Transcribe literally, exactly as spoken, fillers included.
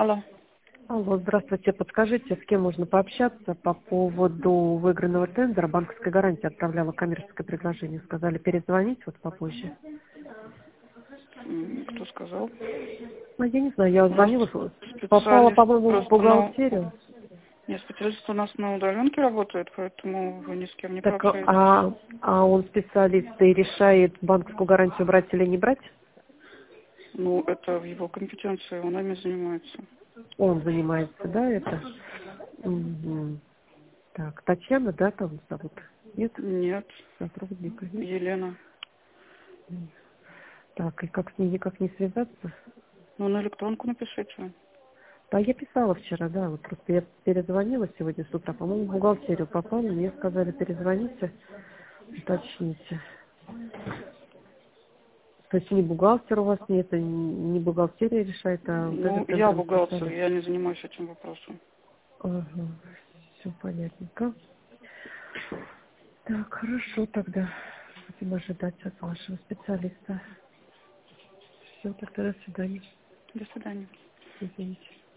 Алло. Алло, здравствуйте. Подскажите, с кем можно пообщаться по поводу выигранного тендера? Банковская гарантия отправляла коммерческое предложение. Сказали перезвонить вот попозже. М, Кто сказал? Ну, я не знаю, я У нас звонила, попала, специалист по-моему, в просто на... бухгалтерию. Нет, специалист у нас на удаленке работает, поэтому вы ни с кем не Так, пообщаетесь. а, а он специалист и решает, банковскую гарантию брать или не брать? Ну, это в его компетенции, он ими занимается. Он занимается, да, это? Мгм. Так, Татьяна, да, там зовут? Нет? Нет, Сотрудника нет? Елена. Так, и как с ней никак не связаться? Ну, на электронку напишите. Да, я писала вчера, да, вот просто я перезвонила сегодня с утра, по-моему, в бухгалтерию попала, мне сказали, перезвоните, уточните. То есть не бухгалтер у вас нет, и не бухгалтерия решает, а вот Ну, этот я тендерный бухгалтер, специалист. я не занимаюсь этим вопросом. Ага, все понятненько. Так, хорошо тогда. Будем ожидать от вашего специалиста. Все, тогда до свидания. До свидания. Извините.